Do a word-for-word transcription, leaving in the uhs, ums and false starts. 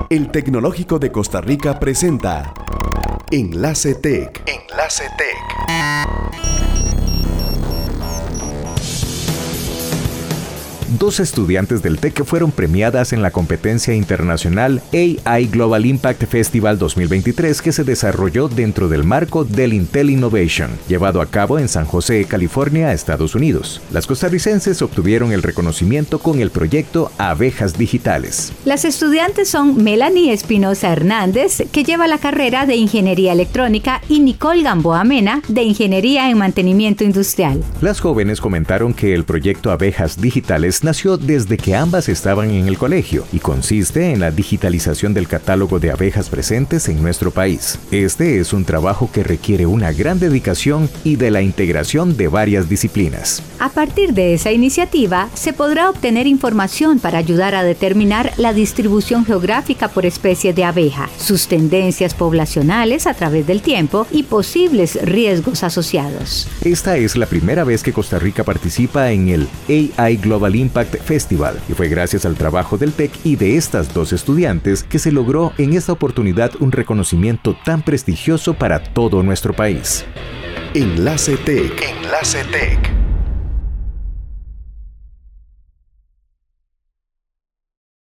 El Tecnológico de Costa Rica presenta Enlace Tech. Enlace Tech. Dos estudiantes del TEC fueron premiadas en la competencia internacional A I Global Impact Festival dos mil veintitrés que se desarrolló dentro del marco del Intel Innovation, llevado a cabo en San José, California, Estados Unidos. Las costarricenses obtuvieron el reconocimiento con el proyecto Abejas Digitales. Las estudiantes son Melanie Espinosa Hernández, que lleva la carrera de Ingeniería Electrónica, y Nicole Gamboa Mena, de Ingeniería en Mantenimiento Industrial. Las jóvenes comentaron que el proyecto Abejas Digitales nació desde que ambas estaban en el colegio y consiste en la digitalización del catálogo de abejas presentes en nuestro país. Este es un trabajo que requiere una gran dedicación y de la integración de varias disciplinas. A partir de esa iniciativa, se podrá obtener información para ayudar a determinar la distribución geográfica por especie de abeja, sus tendencias poblacionales a través del tiempo y posibles riesgos asociados. Esta es la primera vez que Costa Rica participa en el A I Global Impact Festival y fue gracias al trabajo del TEC y de estas dos estudiantes que se logró en esta oportunidad un reconocimiento tan prestigioso para todo nuestro país. Enlace Tech. Enlace Tech.